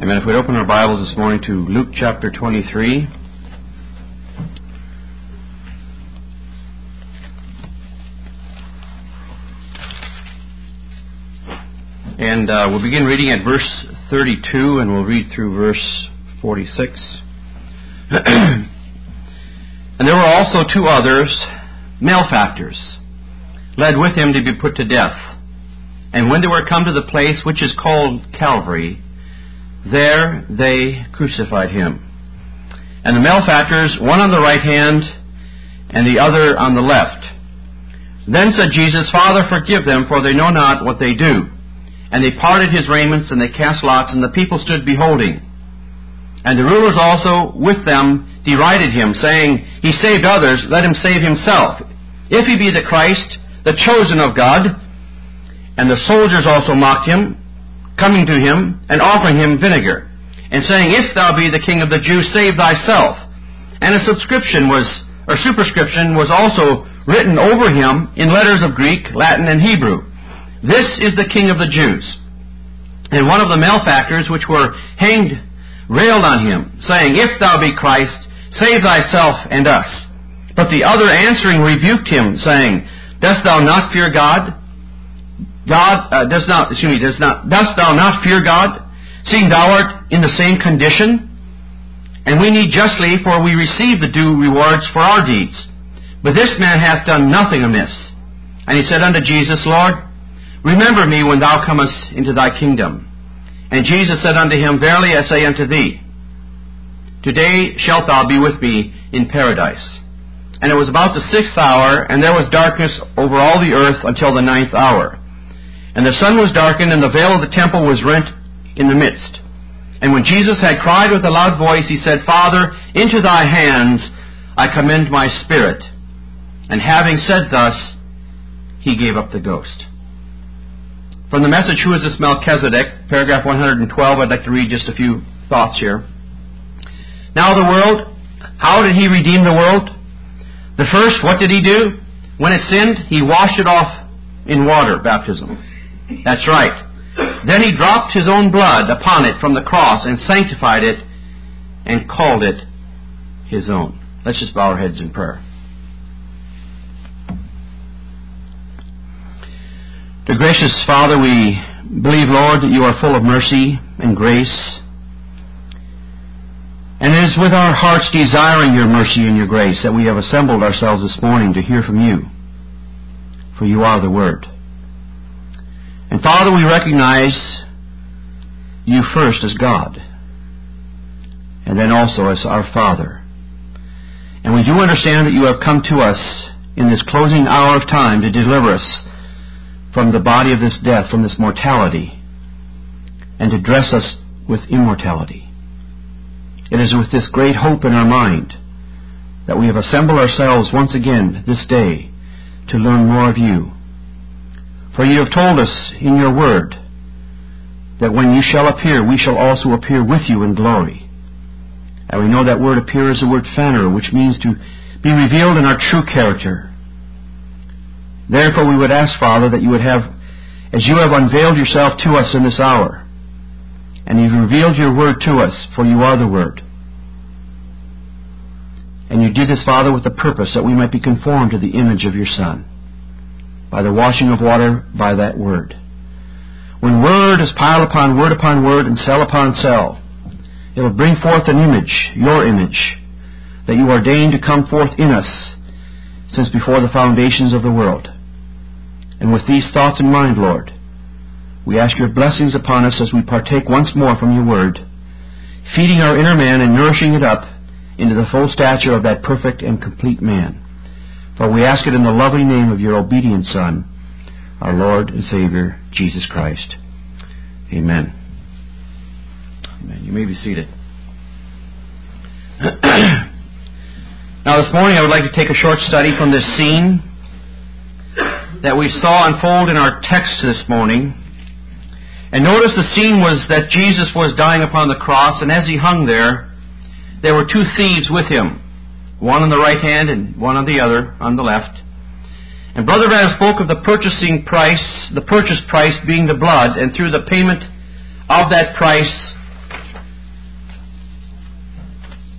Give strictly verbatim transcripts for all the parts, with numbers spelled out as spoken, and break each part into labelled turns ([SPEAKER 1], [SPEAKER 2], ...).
[SPEAKER 1] Amen. If we'd open our Bibles this morning to Luke chapter twenty-three. And uh, we'll begin reading at verse thirty-two, and we'll read through verse forty-six. And there were also two others, malefactors, led with him to be put to death. And when they were come to the place which is called Calvary, there they crucified him. And the malefactors, one on the right hand, and the other on the left. Then said Jesus, Father, forgive them, for they know not what they do. And they parted his raiments, and they cast lots, and the people stood beholding. And the rulers also with them derided him, saying, He saved others, let him save himself, if he be the Christ, the chosen of God. And the soldiers also mocked him, coming to him, and offering him vinegar, and saying, If thou be the King of the Jews, save thyself. And a subscription was, or superscription was also written over him in letters of Greek, Latin, and Hebrew, This is the King of the Jews. And one of the malefactors which were hanged railed on him, saying, If thou be Christ, save thyself and us. But the other answering rebuked him, saying, Dost thou not fear God? God uh, does not, excuse me, does not, dost thou not fear God, seeing thou art in the same condition? And we need justly, for we receive the due rewards for our deeds. But this man hath done nothing amiss. And he said unto Jesus, Lord, remember me when thou comest into thy kingdom. And Jesus said unto him, Verily I say unto thee, today shalt thou be with me in paradise. And it was about the sixth hour, and there was darkness over all the earth until the ninth hour. And the sun was darkened, and the veil of the temple was rent in the midst. And when Jesus had cried with a loud voice, he said, Father, into thy hands I commend my spirit. And having said thus, he gave up the ghost. From the message, Who is this Melchizedek? Paragraph one hundred twelve, I'd like to read just a few thoughts here. Now the world, how did he redeem the world? The first, what did he do? When it sinned, he washed it off in water, baptism. That's right. Then he dropped his own blood upon it from the cross and sanctified it and called it his own. Let's just bow our heads in prayer. Dear gracious Father, we believe, Lord, that you are full of mercy and grace. And it is with our hearts desiring your mercy and your grace that we have assembled ourselves this morning to hear from you. For you are the Word. And Father, we recognize you first as God, and then also as our Father. And we do understand that you have come to us in this closing hour of time to deliver us from the body of this death, from this mortality, and to dress us with immortality. It is with this great hope in our mind that we have assembled ourselves once again this day to learn more of you. For you have told us in your word that when you shall appear, we shall also appear with you in glory. And we know that word appear is the word phaner, which means to be revealed in our true character. Therefore we would ask, Father, that you would have, as you have unveiled yourself to us in this hour, and you've revealed your word to us, for you are the Word. And you did this, Father, with the purpose that we might be conformed to the image of your Son, by the washing of water by that word. When word is piled upon word upon word and cell upon cell, it will bring forth an image, your image, that you ordained to come forth in us since before the foundations of the world. And with these thoughts in mind, Lord, we ask your blessings upon us as we partake once more from your word, feeding our inner man and nourishing it up into the full stature of that perfect and complete man. For we ask it in the lovely name of your obedient Son, our Lord and Savior, Jesus Christ. Amen. Amen. You may be seated. Now this morning I would like to take a short study from this scene that we saw unfold in our text this morning. And notice the scene was that Jesus was dying upon the cross, and as he hung there, there were two thieves with him. One on the right hand and one on the other, on the left. And Brother Branham spoke of the purchasing price, the purchase price being the blood, and through the payment of that price,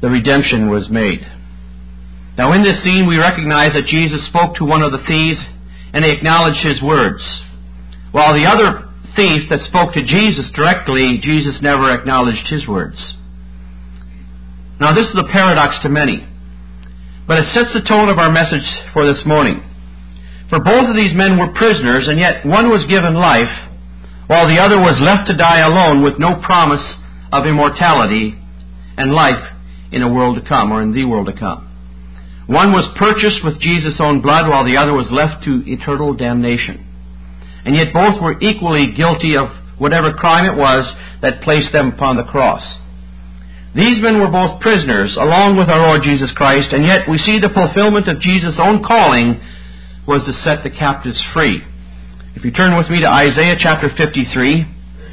[SPEAKER 1] the redemption was made. Now in this scene we recognize that Jesus spoke to one of the thieves and he acknowledged his words. While the other thief that spoke to Jesus directly, Jesus never acknowledged his words. Now this is a paradox to many, but it sets the tone of our message for this morning. For both of these men were prisoners, and yet one was given life, while the other was left to die alone with no promise of immortality and life in a world to come, or in the world to come. One was purchased with Jesus' own blood, while the other was left to eternal damnation. And yet both were equally guilty of whatever crime it was that placed them upon the cross. These men were both prisoners, along with our Lord Jesus Christ, and yet we see the fulfillment of Jesus' own calling was to set the captives free. If you turn with me to Isaiah chapter fifty-three,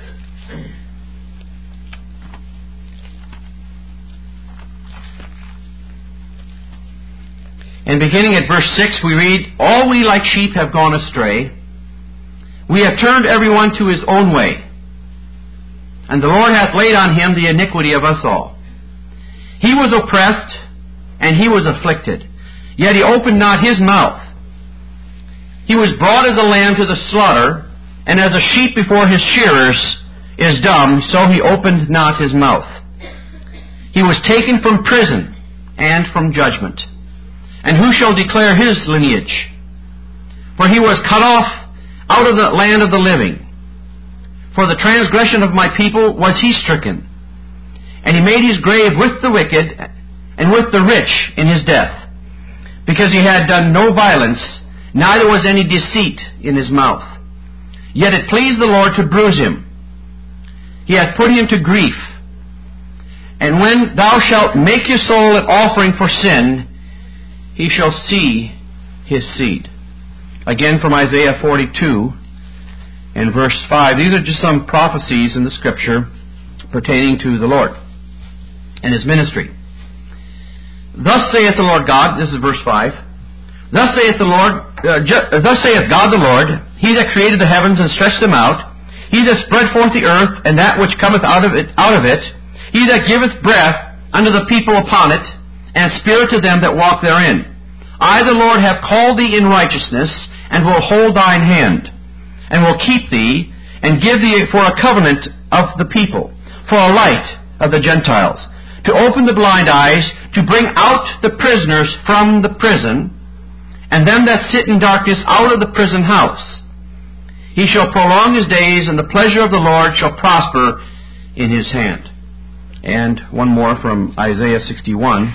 [SPEAKER 1] and beginning at verse six, we read, "All we like sheep have gone astray. We have turned everyone to his own way. And the Lord hath laid on him the iniquity of us all. He was oppressed, and he was afflicted, yet he opened not his mouth. He was brought as a lamb to the slaughter, and as a sheep before his shearers is dumb, so he opened not his mouth. He was taken from prison and from judgment. And who shall declare his lineage? For he was cut off out of the land of the living. For the transgression of my people was he stricken. And he made his grave with the wicked and with the rich in his death, because he had done no violence, neither was any deceit in his mouth. Yet it pleased the Lord to bruise him. He hath put him to grief. And when thou shalt make your soul an offering for sin, he shall see his seed." Again from Isaiah forty-two and verse five. These are just some prophecies in the Scripture pertaining to the Lord and his ministry. "Thus saith the Lord God," this is verse five, "Thus saith the Lord, uh, ju- uh, thus saith God the Lord, He that created the heavens and stretched them out, He that spread forth the earth and that which cometh out of it, out of it, He that giveth breath unto the people upon it, and spirit to them that walk therein. I, the Lord, have called thee in righteousness, and will hold thine hand, and will keep thee, and give thee for a covenant of the people, for a light of the Gentiles, to open the blind eyes, to bring out the prisoners from the prison, and them that sit in darkness out of the prison house. He shall prolong his days, and the pleasure of the Lord shall prosper in his hand." And one more from Isaiah sixty-one.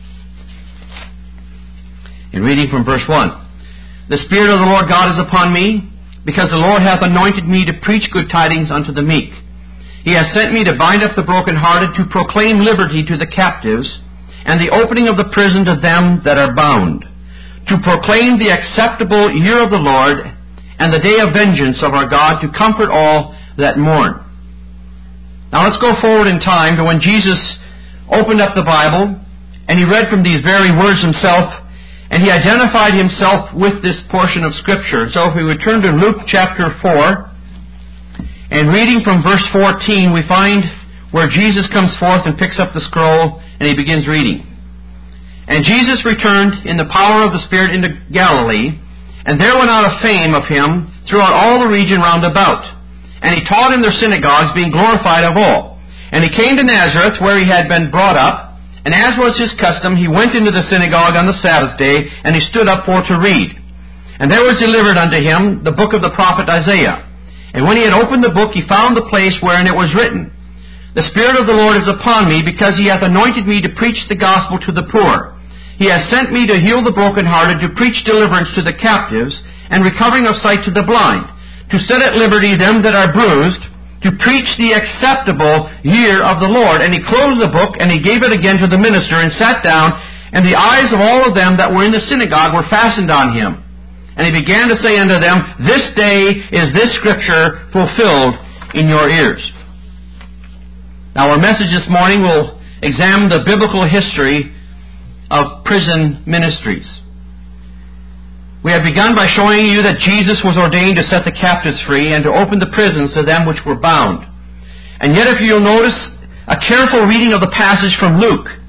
[SPEAKER 1] In reading from verse one, "The Spirit of the Lord God is upon me, because the Lord hath anointed me to preach good tidings unto the meek. He hath sent me to bind up the brokenhearted, to proclaim liberty to the captives, and the opening of the prison to them that are bound, to proclaim the acceptable year of the Lord, and the day of vengeance of our God, to comfort all that mourn." Now let's go forward in time to when Jesus opened up the Bible, and he read from these very words himself, and he identified himself with this portion of Scripture. So if we would turn to Luke chapter four, and reading from verse fourteen, we find where Jesus comes forth and picks up the scroll, and he begins reading. "And Jesus returned in the power of the Spirit into Galilee, and there went out a fame of him throughout all the region round about. And he taught in their synagogues, being glorified of all. And he came to Nazareth, where he had been brought up, and as was his custom, he went into the synagogue on the Sabbath day, and he stood up for to read. And there was delivered unto him the book of the prophet Isaiah. And when he had opened the book, he found the place wherein it was written, The Spirit of the Lord is upon me, because he hath anointed me to preach the gospel to the poor. He hath sent me to heal the brokenhearted, to preach deliverance to the captives, and recovering of sight to the blind, to set at liberty them that are bruised, to preach the acceptable year of the Lord. And he closed the book, and he gave it again to the minister, and sat down, and the eyes of all of them that were in the synagogue were fastened on him. And he began to say unto them, This day is this scripture fulfilled in your ears." Now our message this morning will examine the biblical history of prison ministries. We have begun by showing you that Jesus was ordained to set the captives free and to open the prisons to them which were bound. And yet if you'll notice a careful reading of the passage from Luke,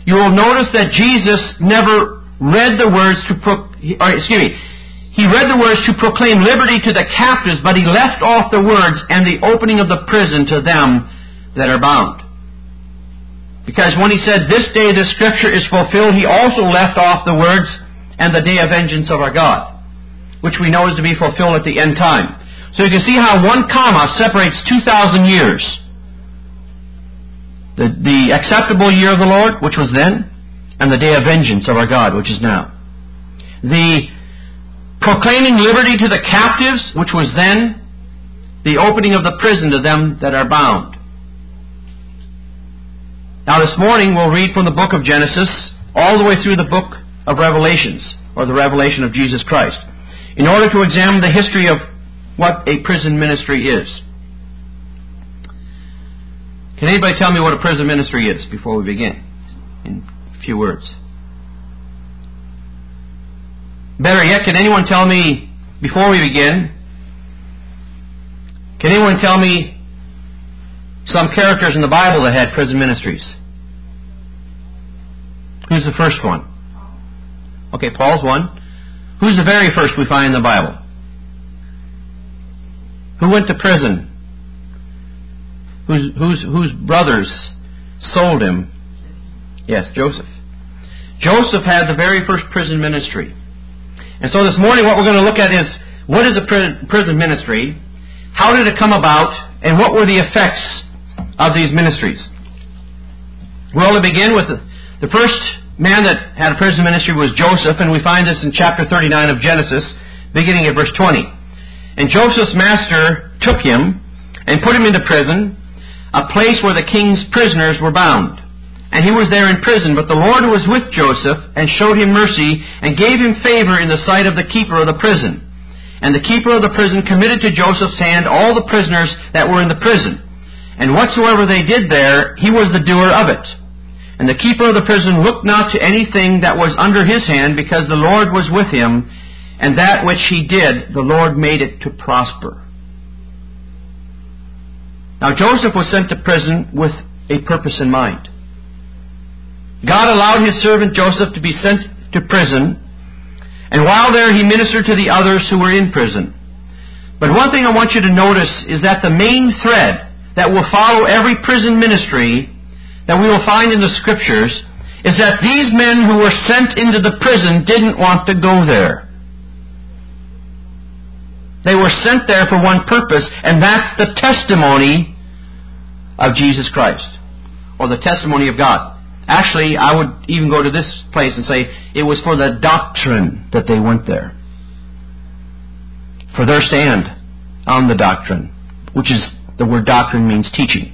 [SPEAKER 1] you will notice that Jesus never read the words to, pro- or, excuse me, he read the words to proclaim liberty to the captives, but he left off the words, and the opening of the prison to them that are bound. Because when he said, this day the Scripture is fulfilled, he also left off the words, and the day of vengeance of our God, which we know is to be fulfilled at the end time. So you can see how one comma separates two thousand years. The, the acceptable year of the Lord, which was then, and the day of vengeance of our God, which is now. The proclaiming liberty to the captives, which was then, the opening of the prison to them that are bound. Now this morning we'll read from the book of Genesis all the way through the book of Revelations, or the revelation of Jesus Christ, in order to examine the history of what a prison ministry is. Can anybody tell me what a prison ministry is before we begin? In a few words. Better yet, can anyone tell me, before we begin, can anyone tell me some characters in the Bible that had prison ministries? Who's the first one? Okay, Paul's one. Who's the very first we find in the Bible? Who went to prison? Whose, whose, whose brothers sold him? Yes, Joseph. Joseph had the very first prison ministry. And so this morning what we're going to look at is, what is a prison ministry? How did it come about? And what were the effects of these ministries? Well, to begin with, the, the first man that had a prison ministry was Joseph, and we find this in chapter thirty-nine of Genesis, beginning at verse twenty. And Joseph's master took him and put him into prison, a place where the king's prisoners were bound. And he was there in prison, but the Lord was with Joseph, and showed him mercy, and gave him favor in the sight of the keeper of the prison. And the keeper of the prison committed to Joseph's hand all the prisoners that were in the prison. And whatsoever they did there, he was the doer of it. And the keeper of the prison looked not to anything that was under his hand, because the Lord was with him, and that which he did, the Lord made it to prosper. Now Joseph was sent to prison with a purpose in mind. God allowed his servant Joseph to be sent to prison, and while there he ministered to the others who were in prison. But one thing I want you to notice is that the main thread that will follow every prison ministry that we will find in the Scriptures is that these men who were sent into the prison didn't want to go there. They were sent there for one purpose, and that's the testimony of Jesus Christ, or the testimony of God. Actually, I would even go to this place and say it was for the doctrine that they went there. For their stand on the doctrine, which is, the word doctrine means teaching.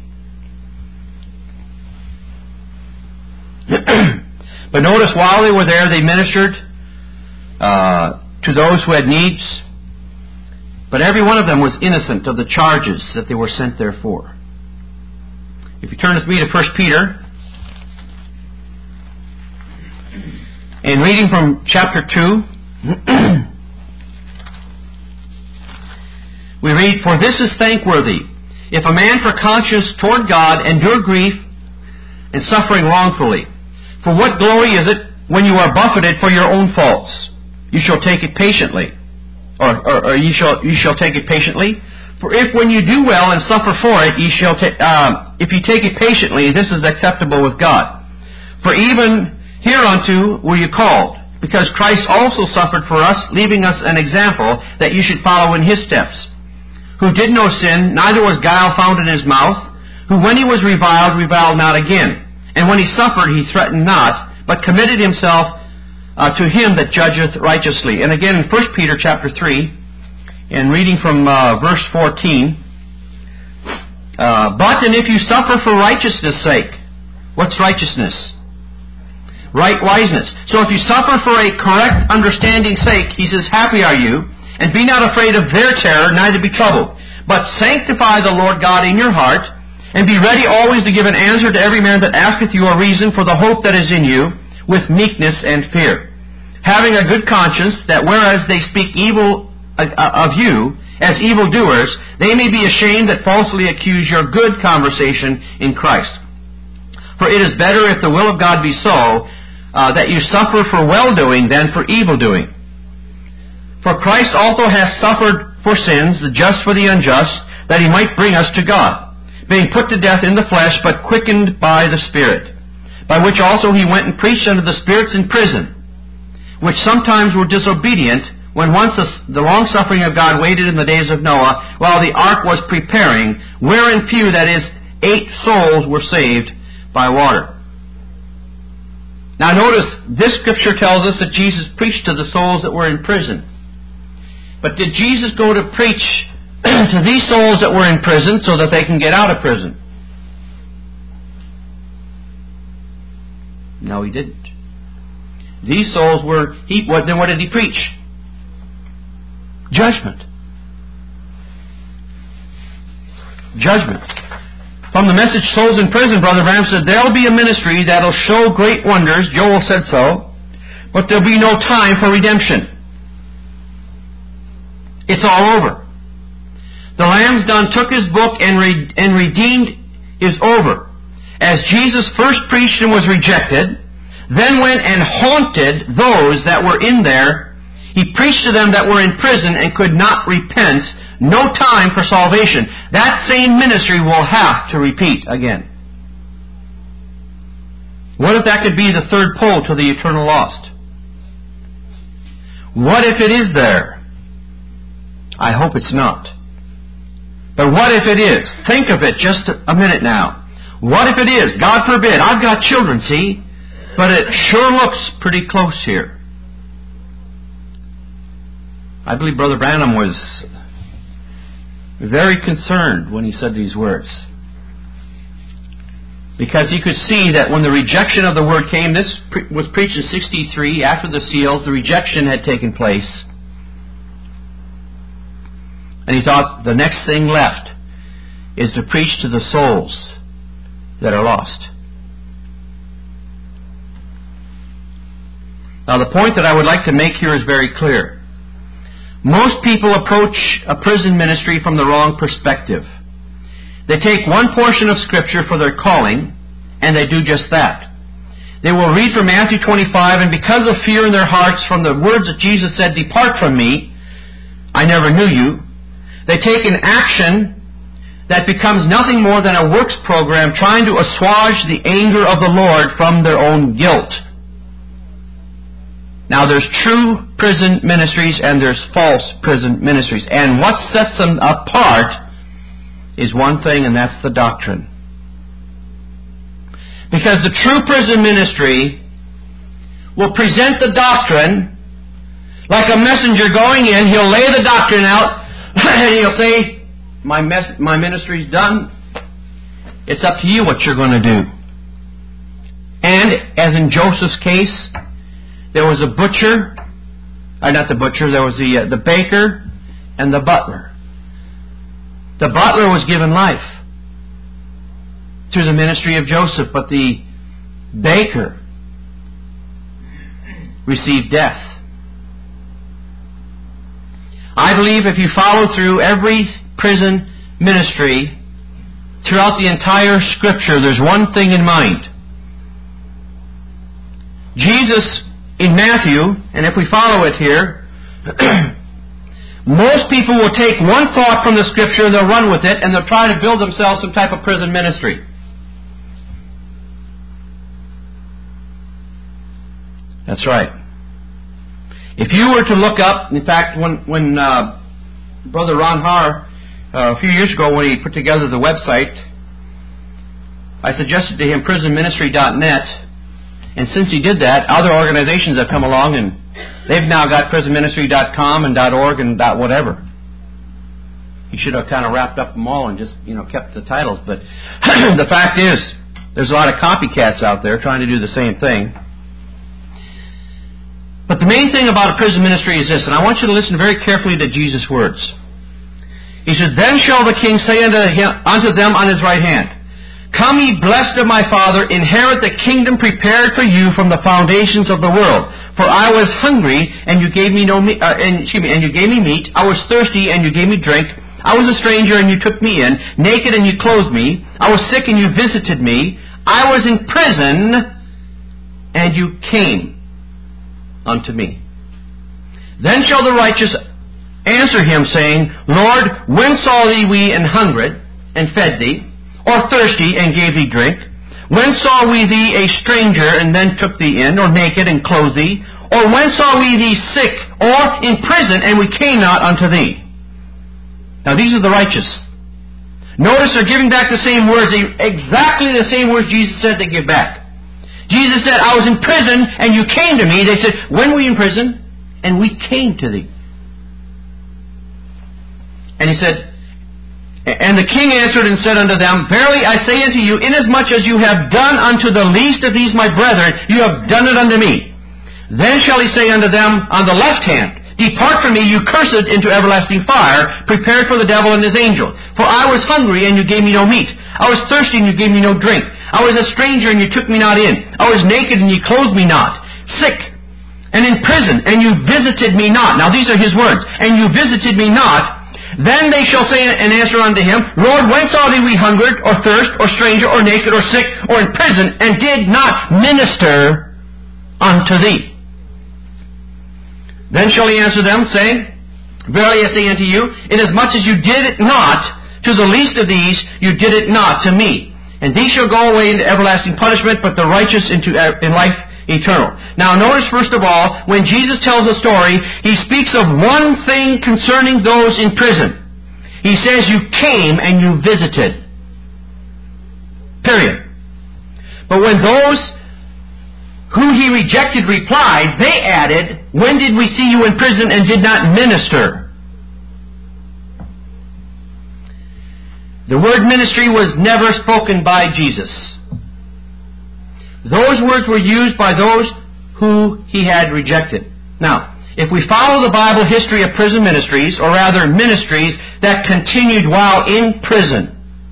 [SPEAKER 1] But notice, while they were there, they ministered uh, to those who had needs. But every one of them was innocent of the charges that they were sent there for. If you turn with me to First Peter, and reading from chapter two, we read, "For this is thankworthy, if a man for conscience toward God endure grief and suffering wrongfully. For what glory is it when you are buffeted for your own faults? You shall take it patiently. Or, or, or you shall you shall take it patiently. For if when you do well and suffer for it, ye shall ta- uh, if you take it patiently, this is acceptable with God. For even hereunto were you called, because Christ also suffered for us, leaving us an example that you should follow in his steps. Who did no sin, neither was guile found in his mouth. Who when he was reviled, reviled not again. And when he suffered, he threatened not, but committed himself uh, to him that judgeth righteously." And again in First Peter chapter three, and reading from uh, verse fourteen, uh, "But and if you suffer for righteousness' sake," what's righteousness? Right wiseness. So if you suffer for a correct understanding's sake, he says, "Happy are you, and be not afraid of their terror, neither be troubled. But sanctify the Lord God in your heart, and be ready always to give an answer to every man that asketh you a reason for the hope that is in you, with meekness and fear. Having a good conscience, that whereas they speak evil of you as evildoers, they may be ashamed that falsely accuse your good conversation in Christ. For it is better, if the will of God be so, uh, that you suffer for well-doing than for evil-doing. For Christ also hath suffered for sins, the just for the unjust, that he might bring us to God, being put to death in the flesh, but quickened by the Spirit, by which also he went and preached unto the spirits in prison, which sometimes were disobedient, when once the, the long-suffering of God waited in the days of Noah, while the ark was preparing, wherein few, that is, eight souls were saved by water. Now notice, this scripture tells us that Jesus preached to the souls that were in prison. But did Jesus go to preach to these souls that were in prison so that they can get out of prison? No, he didn't. These souls were, he, what, then what did he preach? Judgment. Judgment. From the message, Souls in Prison, Brother Branham said, there'll be a ministry that'll show great wonders. Joel said so. But there'll be no time for redemption. It's all over. The Lamb's done took his book and, re- and redeemed is over. As Jesus first preached and was rejected, then went and haunted those that were in there. He preached to them that were in prison and could not repent. No time for salvation. That same ministry will have to repeat again. What if that could be the third pole to the eternal lost? What if it is there? I hope it's not. But what if it is? Think of it just a minute now. What if it is? God forbid. I've got children, see? But it sure looks pretty close here. I believe Brother Branham was very concerned when he said these words. Because he could see that when the rejection of the Word came, this pre- was preached in sixty-three, after the seals, the rejection had taken place. And he thought the next thing left is to preach to the souls that are lost. Now the point that I would like to make here is very clear. Most people approach a prison ministry from the wrong perspective. They take one portion of Scripture for their calling, and they do just that. They will read from Matthew twenty-five, and because of fear in their hearts from the words that Jesus said, "Depart from me, I never knew you," they take an action that becomes nothing more than a works program trying to assuage the anger of the Lord from their own guilt. Now there's true prison ministries and there's false prison ministries. And what sets them apart is one thing, and that's the doctrine. Because the true prison ministry will present the doctrine like a messenger going in. He'll lay the doctrine out and he'll say, my, mes- my ministry's done. It's up to you what you're going to do. And as in Joseph's case, there was a butcher, uh, not the butcher, there was the uh, the baker and the butler. The butler was given life through the ministry of Joseph, but the baker received death. I believe if you follow through every prison ministry throughout the entire Scripture, there's one thing in mind. Jesus, in Matthew, and if we follow it here, most people will take one thought from the Scripture and they'll run with it and they'll try to build themselves some type of prison ministry. That's right. If you were to look up, in fact, when, when uh, Brother Ron Har, uh, a few years ago when he put together the website, I suggested to him prison ministry dot net. And since he did that, other organizations have come along and they've now got prison ministry dot com and .org and .whatever. He should have kind of wrapped up them all and just, you know, kept the titles. But the fact is, there's a lot of copycats out there trying to do the same thing. But the main thing about a prison ministry is this, and I want you to listen very carefully to Jesus' words. He said, "Then shall the king say unto, him, unto them on his right hand, Come ye blessed of my Father, inherit the kingdom prepared for you from the foundations of the world. For I was hungry, and you gave me no meat, uh, and, excuse me, and you gave me meat. I was thirsty, and you gave me drink. I was a stranger, and you took me in. Naked, and you clothed me. I was sick, and you visited me. I was in prison, and you came unto me. Then shall the righteous answer him, saying, Lord, when saw thee we an hungered, and fed thee, or thirsty, and gave thee drink? When saw we thee a stranger, and then took thee in, or naked, and clothed thee? Or when saw we thee sick, or in prison, and we came not unto thee? Now these are the righteous. Notice they're giving back the same words, exactly the same words Jesus said they give back. Jesus said, I was in prison, and you came to me. They said, when were you in prison? And we came to thee. And he said, and the king answered and said unto them, Verily I say unto you, inasmuch as you have done unto the least of these my brethren, you have done it unto me. Then shall he say unto them on the left hand, Depart from me, you cursed, into everlasting fire, prepared for the devil and his angels. For I was hungry, and you gave me no meat. I was thirsty, and you gave me no drink. I was a stranger, and you took me not in. I was naked, and you clothed me not. Sick, and in prison, and you visited me not. Now these are his words. And you visited me not. Then they shall say and answer unto him, Lord, when saw thee we hungered, or thirst, or stranger, or naked, or sick, or in prison, and did not minister unto thee? Then shall he answer them, saying, Verily I say unto you, inasmuch as you did it not to the least of these, you did it not to me. And these shall go away into everlasting punishment, but the righteous into in life eternal. Now notice first of all, when Jesus tells a story, he speaks of one thing concerning those in prison. He says, you came and you visited. Period. But when those who he rejected replied, they added, when did we see you in prison and did not minister? The word ministry was never spoken by Jesus. Those words were used by those who he had rejected. Now, if we follow the Bible history of prison ministries, or rather ministries that continued while in prison,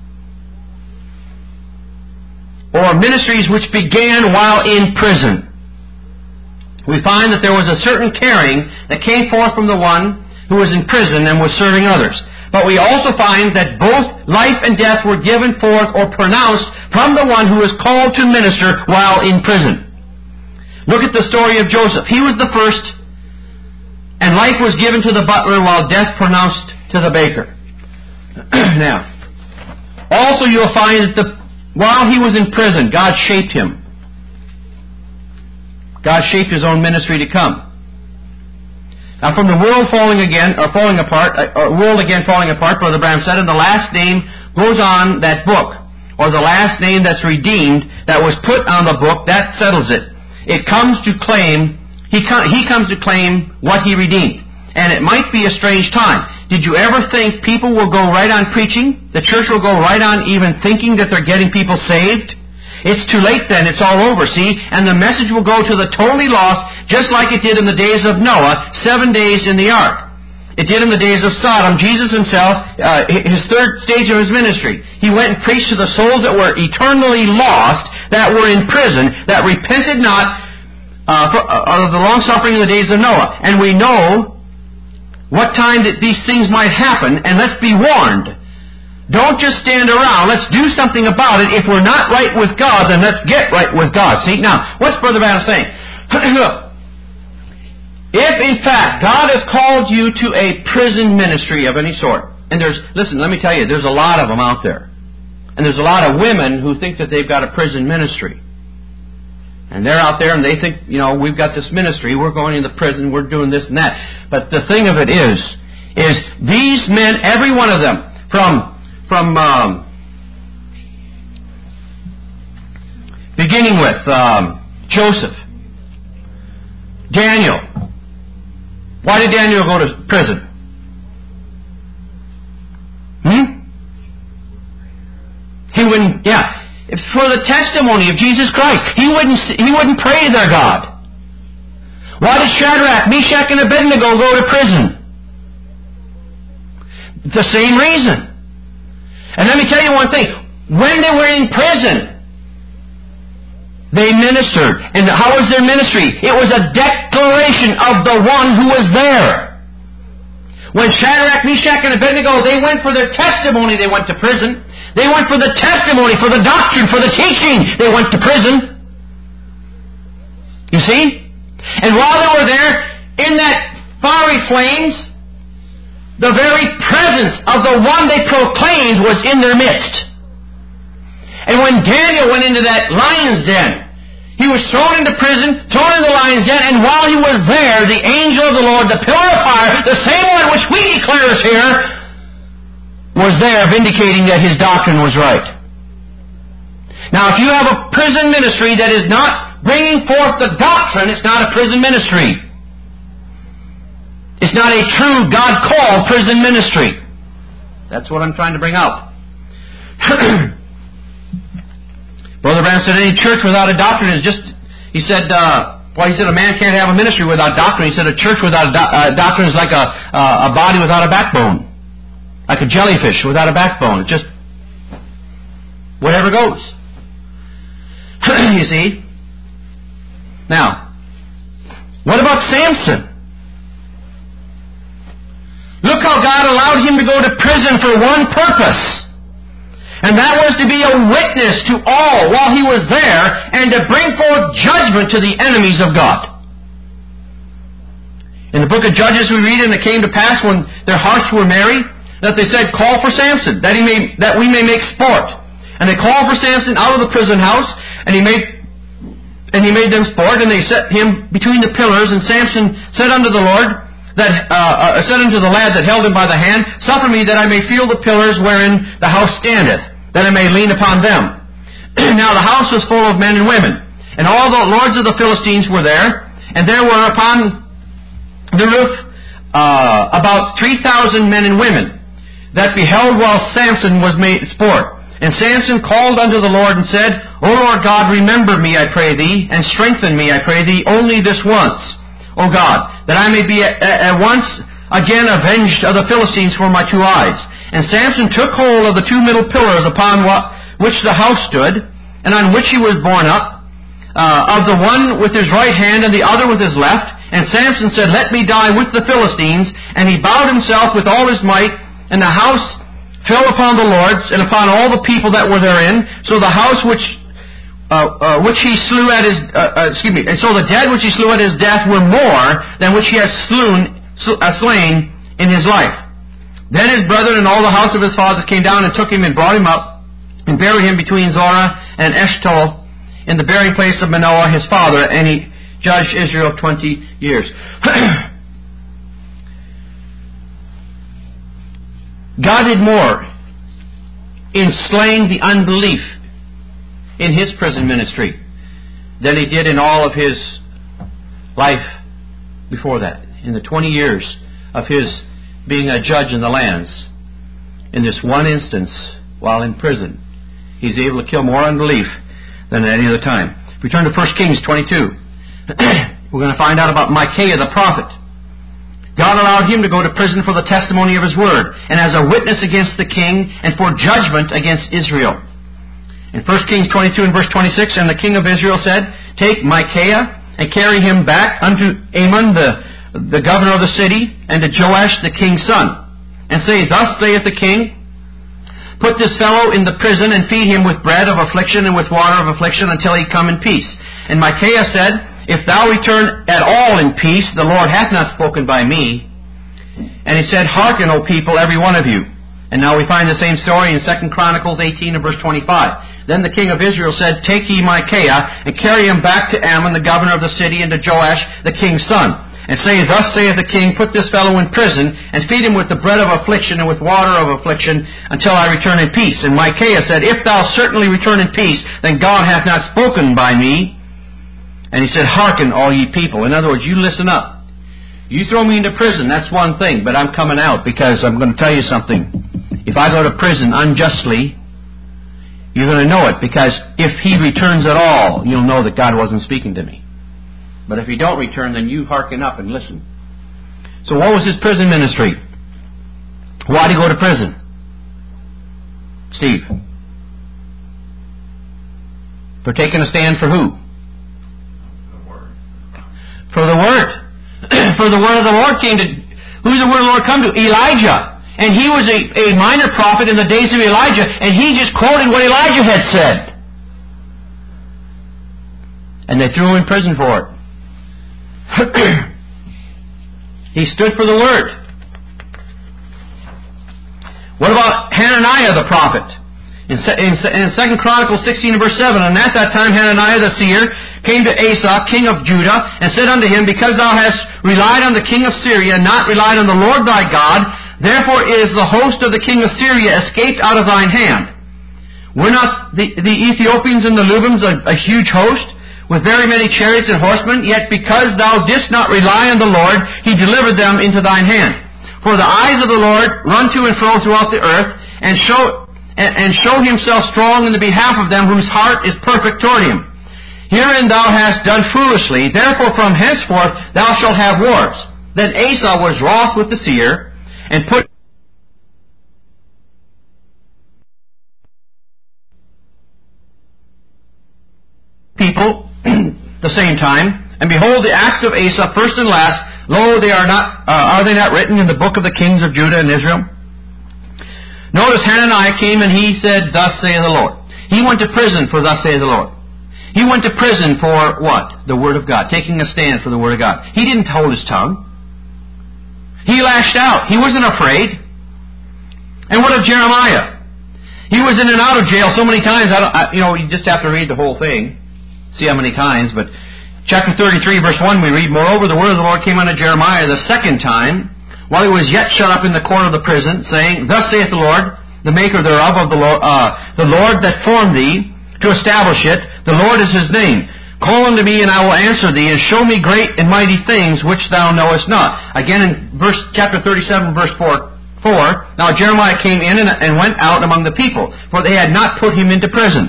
[SPEAKER 1] or ministries which began while in prison, we find that there was a certain caring that came forth from the one who was in prison and was serving others. But we also find that both life and death were given forth or pronounced from the one who was called to minister while in prison. Look at the story of Joseph. He was the first, and life was given to the butler while death pronounced to the baker. Now, also you'll find that the while he was in prison, God shaped him. God shaped his own ministry to come. Now, from the world falling again, or falling apart, or world again falling apart, Brother Branham said, and the last name goes on that book, or the last name that's redeemed, that was put on the book, that settles it. It comes to claim, he, com- he comes to claim what he redeemed. And it might be a strange time. Did you ever think people will go right on preaching? The church will go right on even thinking that they're getting people saved? It's too late then. It's all over, see? And the message will go to the totally lost, just like it did in the days of Noah, seven days in the ark. It did in the days of Sodom. Jesus himself, uh, his third stage of his ministry, he went and preached to the souls that were eternally lost, that were in prison, that repented not uh, for, uh, of the long-suffering in the days of Noah. And we know what time that these things might happen, and let's be warned. Don't just stand around. Let's do something about it. If we're not right with God, then let's get right with God. See, now, what's Brother Branham saying? If, in fact, God has called you to a prison ministry of any sort, and there's, listen, let me tell you, there's a lot of them out there. And there's a lot of women who think that they've got a prison ministry. And they're out there and they think, you know, we've got this ministry, we're going into prison, we're doing this and that. But the thing of it is, is these men, every one of them, from, from, um, beginning with um, Joseph, Daniel. Why did Daniel go to prison? Hmm? He wouldn't, yeah. For the testimony of Jesus Christ. He wouldn't he wouldn't pray to their God. Why did Shadrach, Meshach, and Abednego go to prison? The same reason. And let me tell you one thing. When they were in prison, they ministered. And how was their ministry? It was a declaration of the one who was there. When Shadrach, Meshach, and Abednego, they went for their testimony, they went to prison. They went for the testimony, for the doctrine, for the teaching. They went to prison. You see? And while they were there, in that fiery flames, the very presence of the one they proclaimed was in their midst. And when Daniel went into that lion's den, he was thrown into prison, thrown into the lion's den, and while he was there, the angel of the Lord, the pillar of fire, the same one which we declare is here, was there vindicating that his doctrine was right. Now, if you have a prison ministry that is not bringing forth the doctrine, it's not a prison ministry. It's not a true God-called prison ministry. That's what I'm trying to bring out. Brother Branham said any church without a doctrine is just, he said, uh, well, he said a man can't have a ministry without doctrine. He said a church without a do- uh, doctrine is like a, uh, a body without a backbone. Like a jellyfish without a backbone. It just, whatever goes. You see? Now, what about Samson? Look how God allowed him to go to prison for one purpose. And that was to be a witness to all while he was there and to bring forth judgment to the enemies of God. In the book of Judges we read, and it came to pass when their hearts were merry, that they said, call for Samson, that he may, that we may make sport. And they called for Samson out of the prison house, and he made and he made them sport, and they set him between the pillars, and Samson said unto the Lord, that uh, uh, said unto the lad that held him by the hand, suffer me that I may feel the pillars wherein the house standeth, that I may lean upon them. Now the house was full of men and women, and all the lords of the Philistines were there, and there were upon the roof uh, about three thousand men and women that beheld while Samson was made sport. And Samson called unto the Lord and said, O Lord God, remember me, I pray thee, and strengthen me, I pray thee, only this once, O God, that I may be at, at once again avenged of the Philistines for my two eyes. And Samson took hold of the two middle pillars upon what, which the house stood, and on which he was borne up, uh, of the one with his right hand and the other with his left. And Samson said, Let me die with the Philistines. And he bowed himself with all his might, and the house fell upon the lords and upon all the people that were therein. So the house which uh, uh, which he slew at his uh, uh, excuse me, and so the dead which he slew at his death were more than which he has slewn uh, slain in his life. Then his brethren and all the house of his fathers came down and took him and brought him up and buried him between Zorah and Eshtaol in the burying place of Manoah his father, and he judged Israel twenty years. God did more in slaying the unbelief in his prison ministry than he did in all of his life before that. In the twenty years of his being a judge in the lands, in this one instance, while in prison, he's able to kill more unbelief than at any other time. If we turn to First Kings twenty-two, we're going to find out about Micaiah the prophet. God allowed him to go to prison for the testimony of his word, and as a witness against the king, and for judgment against Israel. In First Kings twenty-two and verse twenty-six, And the king of Israel said, Take Micaiah, and carry him back unto Amon the, the governor of the city, and to Joash the king's son, and say, Thus saith the king, Put this fellow in the prison, and feed him with bread of affliction and with water of affliction, until he come in peace. And Micaiah said, If thou return at all in peace, the Lord hath not spoken by me. And he said, Hearken, O people, every one of you. And now we find the same story in Second Chronicles eighteen and verse twenty-five. Then the king of Israel said, Take ye Micaiah, and carry him back to Amon, the governor of the city, and to Joash, the king's son. And say, Thus saith the king, Put this fellow in prison, and feed him with the bread of affliction and with water of affliction, until I return in peace. And Micaiah said, If thou certainly return in peace, then God hath not spoken by me. And he said, Hearken, all ye people. In other words, you listen up. You throw me into prison, that's one thing, but I'm coming out, because I'm going to tell you something. If I go to prison unjustly, you're going to know it, because if he returns at all, you'll know that God wasn't speaking to me. But if he don't return, then you hearken up and listen. So what was his prison ministry? Why did he go to prison? Steve? For taking a stand for who? For the Word. For the Word of the Lord came to... Who's the Word of the Lord come to? Elijah. And he was a, a minor prophet in the days of Elijah, and he just quoted what Elijah had said. And they threw him in prison for it. He stood for the Word. What about Hananiah the prophet? In, in, in Second Chronicles sixteen and verse seven, and at that time Hananiah the seer came to Asa, king of Judah, and said unto him, Because thou hast relied on the king of Syria, and not relied on the Lord thy God, therefore is the host of the king of Syria escaped out of thine hand. Were not the, the Ethiopians and the Lubims a, a huge host, with very many chariots and horsemen? Yet because thou didst not rely on the Lord, he delivered them into thine hand. For the eyes of the Lord run to and fro throughout the earth, and show and, and show himself strong in the behalf of them whose heart is perfect toward him. Herein thou hast done foolishly, therefore from henceforth thou shalt have wars. Then Asa was wroth with the seer, and put people the same time, and behold, the acts of Asa, first and last, lo, they are not uh, are they not written in the book of the kings of Judah and Israel? Notice Hananiah came and he said, Thus saith the Lord. He went to prison for Thus saith the Lord. He went to prison for what? The Word of God, taking a stand for the Word of God. He didn't hold his tongue. He lashed out. He wasn't afraid. And what of Jeremiah? He was in and out of jail so many times. I don't, I, you know, you just have to read the whole thing, see how many times. But chapter thirty-three, verse one, we read, Moreover, the word of the Lord came unto Jeremiah the second time, while he was yet shut up in the court of the prison, saying, Thus saith the Lord, the maker thereof, of the Lord, uh, the Lord that formed thee, to establish it, the Lord is his name. Call unto me, and I will answer thee, and show me great and mighty things which thou knowest not. Again in verse chapter thirty-seven, verse four, four, Now Jeremiah came in and, and went out among the people, for they had not put him into prison.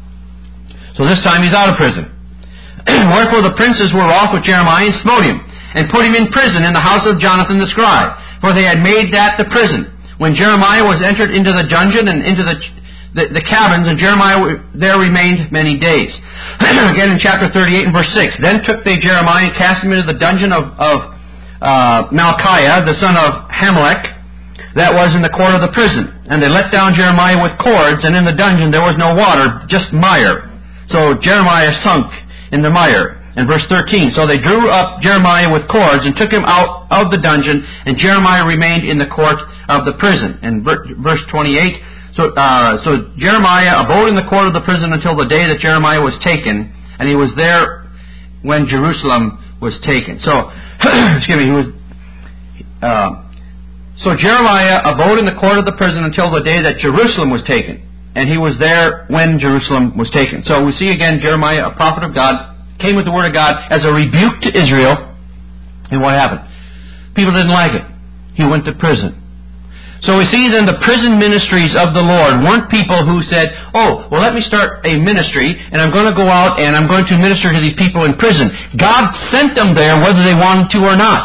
[SPEAKER 1] So this time he's out of prison. Wherefore the princes were wroth with Jeremiah, and smote him, and put him in prison in the house of Jonathan the scribe, for they had made that the prison. When Jeremiah was entered into the dungeon and into the the, the cabins, and Jeremiah there remained many days. Again in chapter thirty-eight and verse six, Then took they Jeremiah and cast him into the dungeon of, of uh, Malchiah, the son of Hamelech, that was in the court of the prison. And they let down Jeremiah with cords, and in the dungeon there was no water, just mire. So Jeremiah sunk in the mire. In verse thirteen, So they drew up Jeremiah with cords and took him out of the dungeon, and Jeremiah remained in the court of the prison. And verse twenty-eight, so, uh, so Jeremiah abode in the court of the prison until the day that Jeremiah was taken, and he was there when Jerusalem was taken. So, excuse me, he was... Uh, so Jeremiah abode in the court of the prison until the day that Jerusalem was taken, and he was there when Jerusalem was taken. So we see again Jeremiah, a prophet of God, came with the Word of God as a rebuke to Israel. And what happened? People didn't like it. He went to prison. So we see then the prison ministries of the Lord weren't people who said, oh, well, let me start a ministry, and I'm going to go out and I'm going to minister to these people in prison. God sent them there whether they wanted to or not.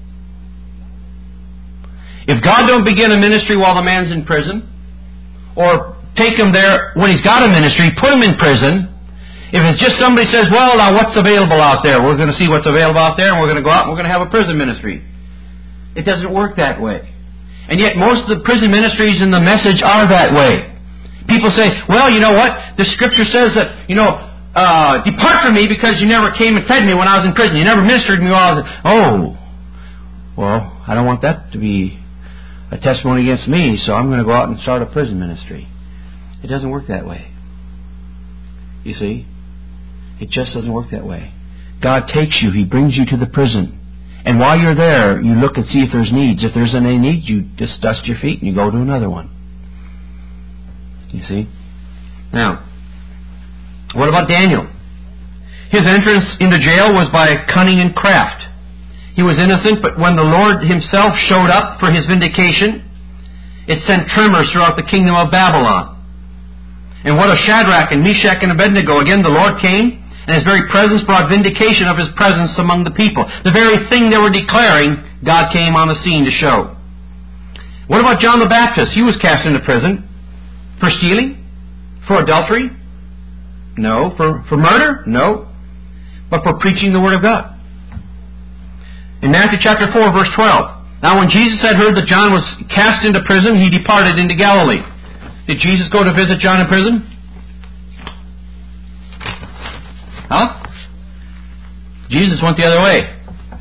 [SPEAKER 1] If God don't begin a ministry while the man's in prison, or take him there when he's got a ministry, put him in prison. If it's just somebody says, well, now what's available out there? We're going to see what's available out there, and we're going to go out and we're going to have a prison ministry. It doesn't work that way. And yet most of the prison ministries in the message are that way. People say, well, you know what? The Scripture says that, you know, uh, depart from me because you never came and fed me when I was in prison. You never ministered to me while I was in... Oh, well, I don't want that to be a testimony against me, so I'm going to go out and start a prison ministry. It doesn't work that way. You see? It just doesn't work that way. God takes you. He brings you to the prison. And while you're there, you look and see if there's needs. If there's any needs, you just dust your feet and you go to another one. You see? Now, what about Daniel? His entrance into jail was by cunning and craft. He was innocent, but when the Lord Himself showed up for His vindication, it sent tremors throughout the kingdom of Babylon. And what of Shadrach and Meshach and Abednego? Again, the Lord came, and His very presence brought vindication of His presence among the people. The very thing they were declaring, God came on the scene to show. What about John the Baptist? He was cast into prison. For stealing? For adultery? No. For, for murder? No. But for preaching the Word of God. In Matthew chapter four, verse twelve, Now when Jesus had heard that John was cast into prison, he departed into Galilee. Did Jesus go to visit John in prison? Huh? Jesus went the other way.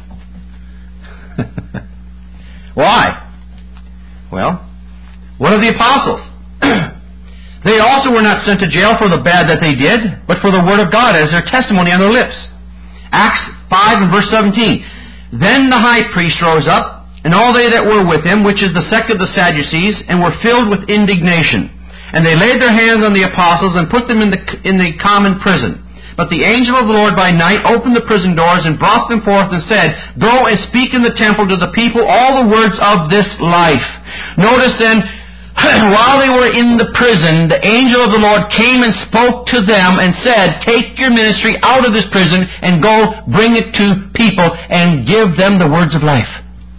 [SPEAKER 1] Why? Well, what of the apostles? They also were not sent to jail for the bad that they did, but for the word of God as their testimony on their lips. Acts five and verse seventeen. Then the high priest rose up, and all they that were with him, which is the sect of the Sadducees, and were filled with indignation. And they laid their hands on the apostles and put them in the in the common prison. But the angel of the Lord by night opened the prison doors and brought them forth and said, Go and speak in the temple to the people all the words of this life. Notice then, while they were in the prison, the angel of the Lord came and spoke to them and said, Take your ministry out of this prison and go bring it to people and give them the words of life.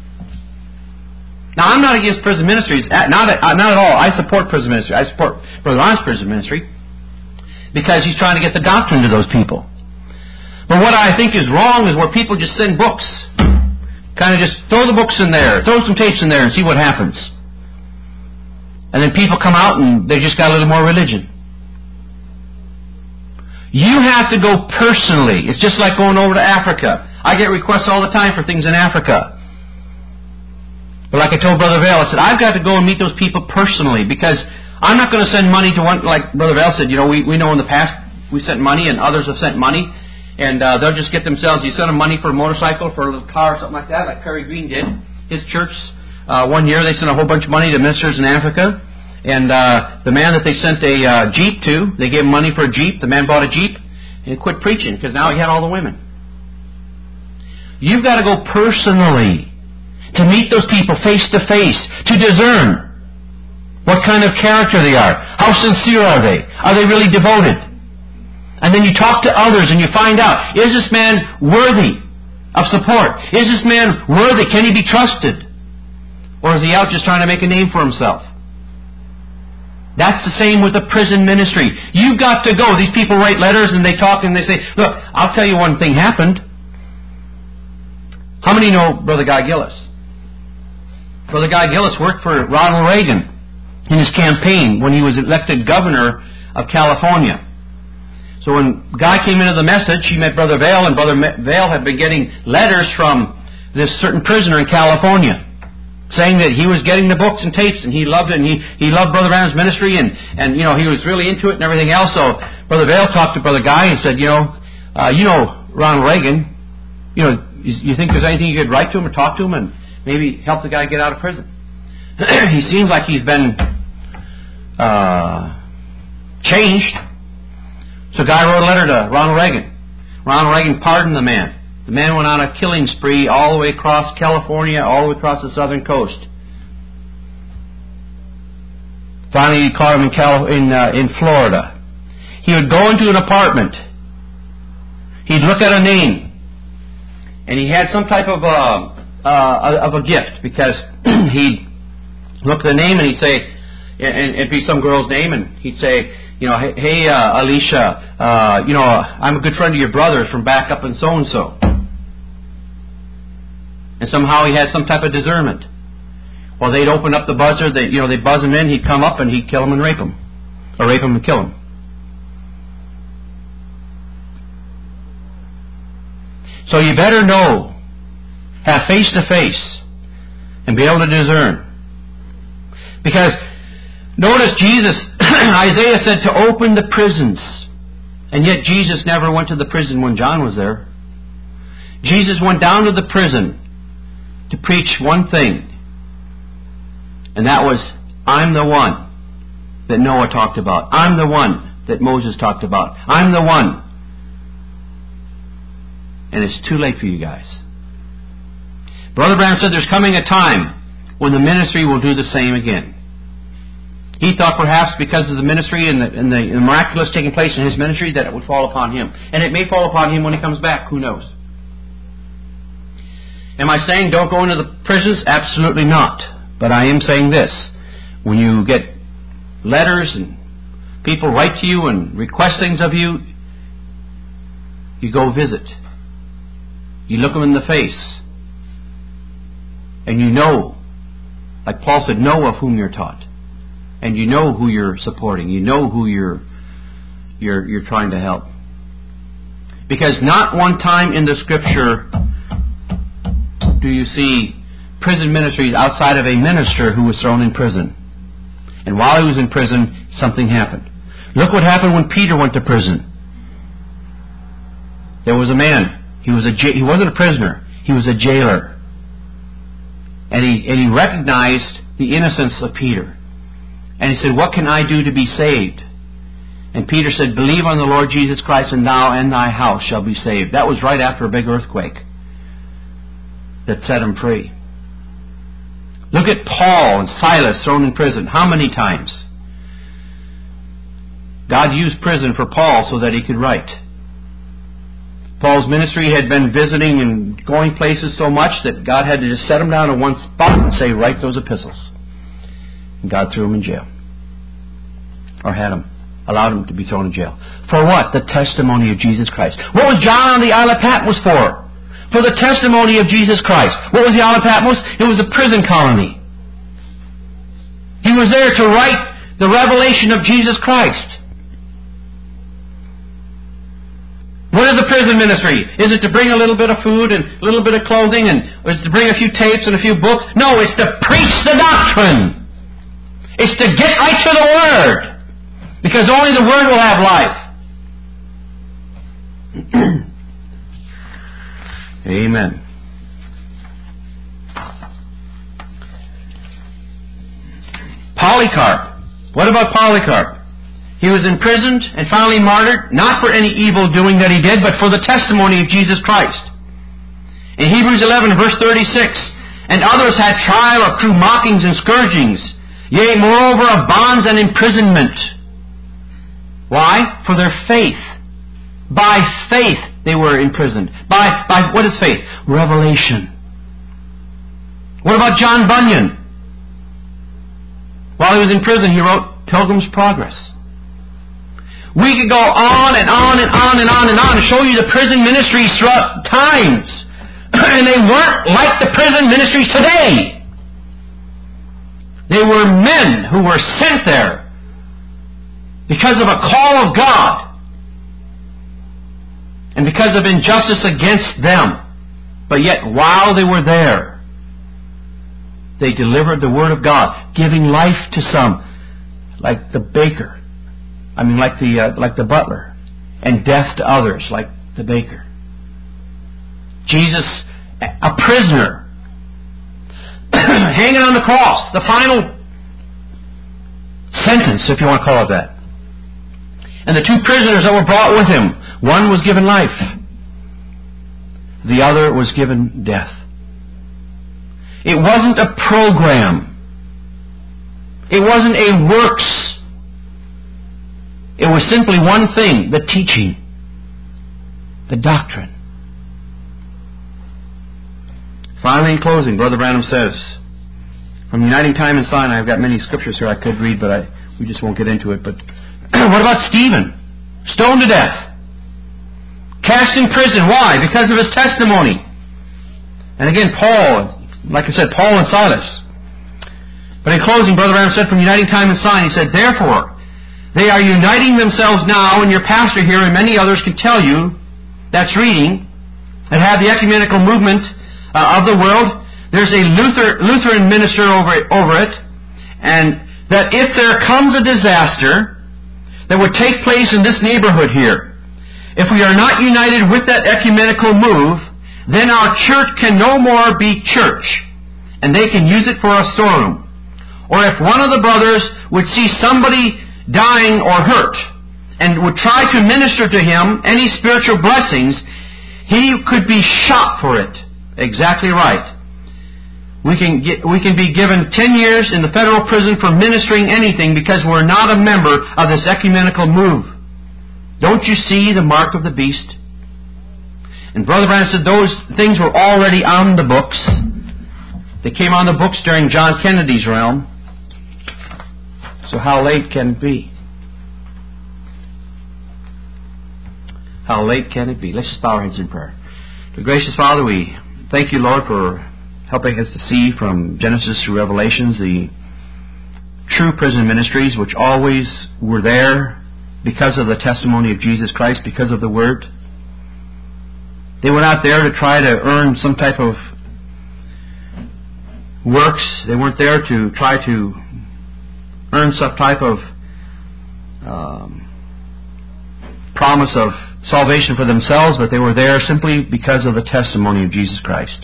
[SPEAKER 1] Now, I'm not against prison ministries. Not at, not at all. I support prison ministry. I support Brother Ron's prison ministry because he's trying to get the doctrine to those people. But what I think is wrong is where people just send books. Kind of just throw the books in there, throw some tapes in there and see what happens. And then people come out and they just got a little more religion. You have to go personally. It's just like going over to Africa. I get requests all the time for things in Africa. But like I told Brother Vail, I said, I've got to go and meet those people personally because I'm not going to send money to one, like Brother Vail said, you know, we, we know in the past we sent money and others have sent money and uh, they'll just get themselves, you send them money for a motorcycle, for a little car or something like that, like Perry Green did. His church, uh, one year they sent a whole bunch of money to ministers in Africa. And uh, the man that they sent a uh, Jeep to, they gave him money for a Jeep. The man bought a Jeep and quit preaching because now he had all the women. You've got to go personally to meet those people face to face, to discern what kind of character they are. How sincere are they? Are they really devoted? And then you talk to others and you find out, is this man worthy of support? Is this man worthy? Can he be trusted? Or is he out just trying to make a name for himself? That's the same with the prison ministry. You've got to go. These people write letters and they talk and they say, look, I'll tell you one thing happened. How many know Brother Guy Gillis? Brother Guy Gillis worked for Ronald Reagan in his campaign when he was elected governor of California. So when Guy came into the message, he met Brother Vail, and Brother Vail had been getting letters from this certain prisoner in California, saying that he was getting the books and tapes, and he loved it, and he, he loved Brother Branham's ministry, and, and, you know, he was really into it and everything else. So Brother Vail talked to Brother Guy and said, you know, uh, you know Ronald Reagan, you know, you think there's anything you could write to him or talk to him and maybe help the guy get out of prison? He seems like he's been uh, changed. So Guy wrote a letter to Ronald Reagan. Ronald Reagan pardoned the man. The man went on a killing spree all the way across California, all the way across the southern coast. Finally, he caught him in, Cal- in, uh, in Florida. He would go into an apartment. He'd look at a name. And he had some type of a, uh, of a gift because he'd look at the name and he'd say, and it'd be some girl's name, and he'd say, you know, hey, hey uh, Alicia, uh, you know, I'm a good friend of your brother's from back up in so-and-so. And somehow he had some type of discernment. Well, they'd open up the buzzer, they, you know, they'd buzz him in, he'd come up and he'd kill him and rape him. Or rape him and kill him. So you better know, have face to face, and be able to discern. Because, notice Jesus, Isaiah said to open the prisons. And yet Jesus never went to the prison when John was there. Jesus went down to the prison to preach one thing. And that was, I'm the one that Noah talked about. I'm the one that Moses talked about. I'm the one. And it's too late for you guys. Brother Branham said there's coming a time when the ministry will do the same again. He thought perhaps because of the ministry and the, and the, and the miraculous taking place in his ministry that it would fall upon him. And it may fall upon him when he comes back. Who knows? Am I saying don't go into the prisons? Absolutely not. But I am saying this. When you get letters and people write to you and request things of you, you go visit. You look them in the face. And you know, like Paul said, know of whom you're taught. And you know who you're supporting. You know who you're you're you're trying to help. Because not one time in the Scripture do you see prison ministries outside of a minister who was thrown in prison. And while he was in prison, something happened. Look what happened when Peter went to prison. There was a man. He was a he wasn't a prisoner. He was a jailer. And he and he recognized the innocence of Peter. And he said, "What can I do to be saved?" And Peter said, "Believe on the Lord Jesus Christ, and thou and thy house shall be saved." That was right after a big earthquake that set him free. Look at Paul and Silas thrown in prison. How many times? God used prison for Paul so that he could write. Paul's ministry had been visiting and going places so much that God had to just set him down in one spot and say, "Write those epistles." And God threw him in jail. Or had him, allowed him to be thrown in jail. For what? The testimony of Jesus Christ. What was John on the Isle of Patmos for? For the testimony of Jesus Christ. What was the Isle of Patmos? It was a prison colony. He was there to write the revelation of Jesus Christ. What is a prison ministry? Is it to bring a little bit of food and a little bit of clothing, and or is it to bring a few tapes and a few books? No, it's to preach the doctrine. It's to get right to the Word. Because only the Word will have life. Amen. Polycarp. What about Polycarp? He was imprisoned and finally martyred, not for any evil doing that he did, but for the testimony of Jesus Christ. In Hebrews eleven, verse thirty-six, "And others had trial of true mockings and scourgings, yea, moreover of bonds and imprisonment." Why? For their faith. By faith they were imprisoned. By, by what is faith? Revelation. What about John Bunyan? While he was in prison, he wrote Pilgrim's Progress. We could go on and on and on and on and on and show you the prison ministries throughout times. And they weren't like the prison ministries today. They were men who were sent there because of a call of God and because of injustice against them. But yet, while they were there, they delivered the Word of God, giving life to some, like the baker. I mean, like the uh, like the butler, and death to others, like the baker. Jesus, a prisoner, hanging on the cross, the final sentence, if you want to call it that. And the two prisoners that were brought with him, one was given life, the other was given death. It wasn't a program. It wasn't a works. It was simply one thing, the teaching, the doctrine. Finally, in closing, Brother Branham says, from Uniting Time and Sinai, I've got many scriptures here I could read, but I, we just won't get into it. But what about Stephen? Stoned to death. Cast in prison. Why? Because of his testimony. And again, Paul, like I said, Paul and Silas. But in closing, Brother Branham said from Uniting Time and Sinai, he said, therefore, they are uniting themselves now, and your pastor here and many others can tell you, that's reading, and have the ecumenical movement uh, of the world. There's a Luther, Lutheran minister over it, over it, and that if there comes a disaster that would take place in this neighborhood here, if we are not united with that ecumenical move, then our church can no more be church, and they can use it for a storeroom. Or if one of the brothers would see somebody dying or hurt, and would try to minister to him any spiritual blessings, he could be shot for it. Exactly right. We can get, we can be given ten years in the federal prison for ministering anything because we're not a member of this ecumenical move. Don't you see the mark of the beast? And Brother Branham said those things were already on the books. They came on the books during John Kennedy's realm. So how late can it be? How late can it be? Let's just bow our heads in prayer. Dear gracious Father, we thank you, Lord, for helping us to see from Genesis through Revelations the true prison ministries, which always were there because of the testimony of Jesus Christ, because of the Word. They were not there to try to earn some type of works. They weren't there to try to earn some type of um, promise of salvation for themselves, but they were there simply because of the testimony of Jesus Christ.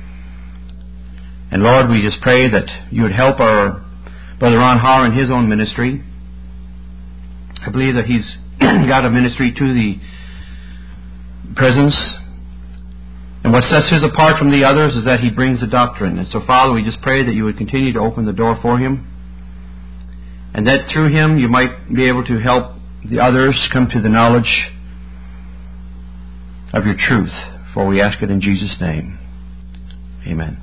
[SPEAKER 1] And Lord, we just pray that you would help our Brother Ron Hauer in his own ministry. I believe that he's got a ministry to the prisons. And what sets his apart from the others is that he brings a doctrine. And so, Father, we just pray that you would continue to open the door for him, and that through him you might be able to help the others come to the knowledge of your truth. For we ask it in Jesus' name. Amen.